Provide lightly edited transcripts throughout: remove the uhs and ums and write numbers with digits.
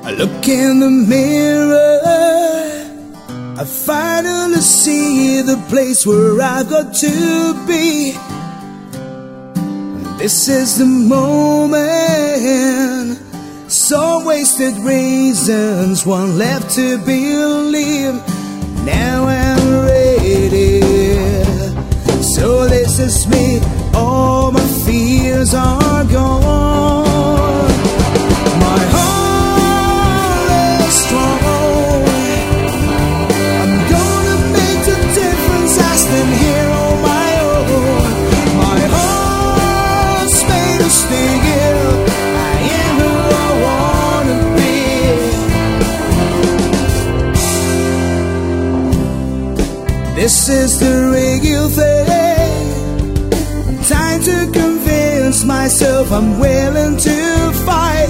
I look in the mirror, I finally see the place where I've got to be. This is the moment, some wasted reasons, one left to believe. Now I'm ready, so this is me, all my fears are gone. My heart is strong, I'm gonna make the difference, I stand here on my own. My heart's made of steel, I am who I wanna be. This is the real thing, time to convince myself I'm willing to fight.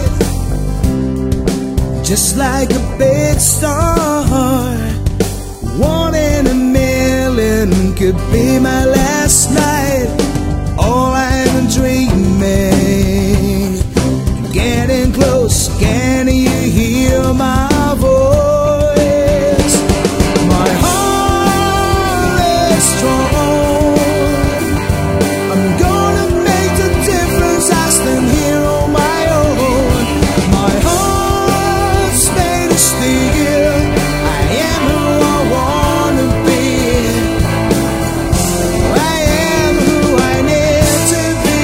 Just like a big star, one in a million could be my last night. All I'm dreaming, getting close, can you hear my voice? My heart is strong, I'm gonna make the difference, I stand here on my own. My heart's made of steel, I am who I wanna be. I am who I need to be.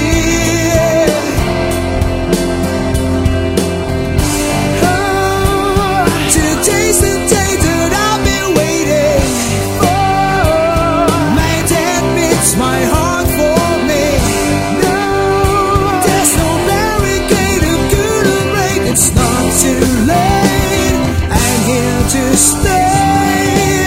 Oh, today's the day that I've been waiting for. My dad beats my heart for me. No, there's no barricade of good or break. It's not too late, I'm here to stay.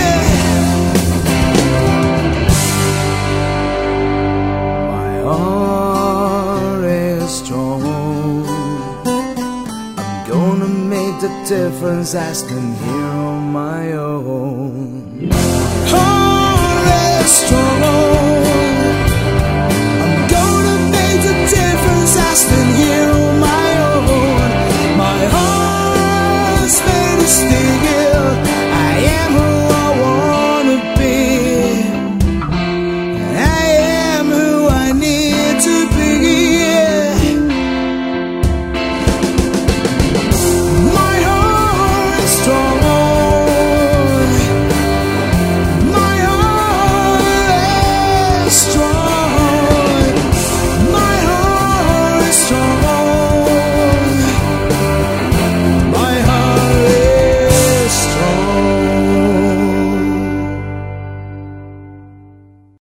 My heart is strong, I'm gonna make the difference, I stand here on my own. Heart is strong,